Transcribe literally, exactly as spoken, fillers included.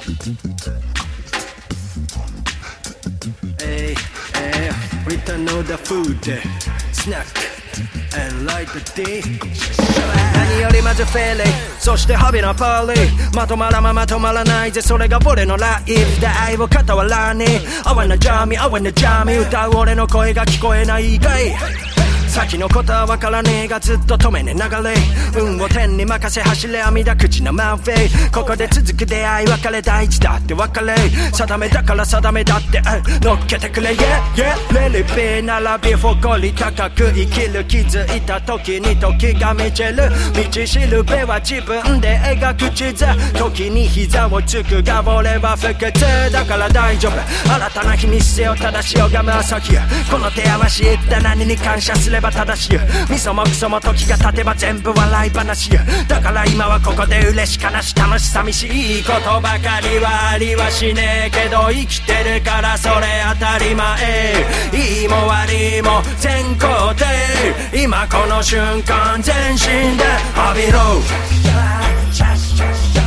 Hey, hey, return of the food, snack and light the tea. 何よりまずフェリー、そしてハビなパーリー。まとまらままとまらないぜ、それが俺のライフ。で愛を傍らに I wanna jam me, I wanna jam me。 歌う俺の声が聞こえないかい。先のことは分からねえがずっと止めね流れ。運を天に任せ走れ、網だ口のマウフェイ。ここで続く出会い、別れ大事だって別れ。定めだから定めだって、uh、乗っけてくれ Yeah, yeah。 レリピー並び誇り高く生きる。気づいた時に時が満ちる。道しるべは自分で描く地図。時に膝をつくが俺は不屈だから大丈夫。新たな日に姿勢を正し拝む朝日。この手合わし言った何に感謝すれば正しい。みそもくそも時が経てば全部笑い話。だから今はここで嬉し悲し楽し寂しいことばかりはありはしねえけど、生きてるからそれ当たり前。いいも悪いも全肯定。今この瞬間全身で浴びろ。